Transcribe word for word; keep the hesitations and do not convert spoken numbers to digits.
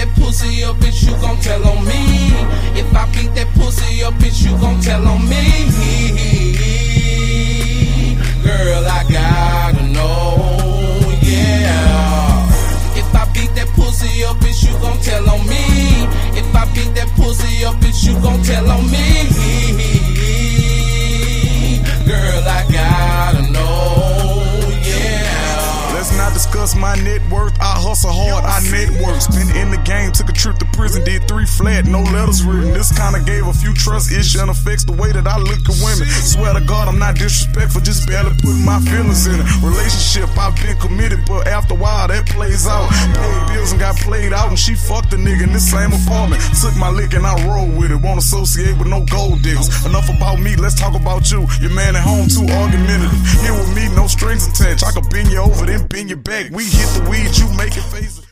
that pussy up, bitch, you gon' tell on me. If I beat that pussy up, bitch, you gon' tell on me. Girl, I gotta know, yeah. If I beat that pussy up, bitch, you gon' tell on me. If I beat that pussy up, bitch, you gon' tell on me. Girl, I gotta know, yeah. Let's not discuss my net worth. I hustle hard, I network. Been in the game, took a trip to prison, did three flat, no letters written. This kinda gave a few trust issues and affects the way that I look at women. Swear to God, I'm not disrespectful, just barely putting my feelings in it. Relationship, I've been committed, but after a while that plays out. Paid bills and got played out, and she fucked a nigga in this same apartment. Took my lick and I roll with it. Won't associate with no gold diggers. Enough about me, let's talk about you. Your man at home too argumentative. Here with me, no strings attached. I could bend you over, then bend you back. We hit the weed, you make it face.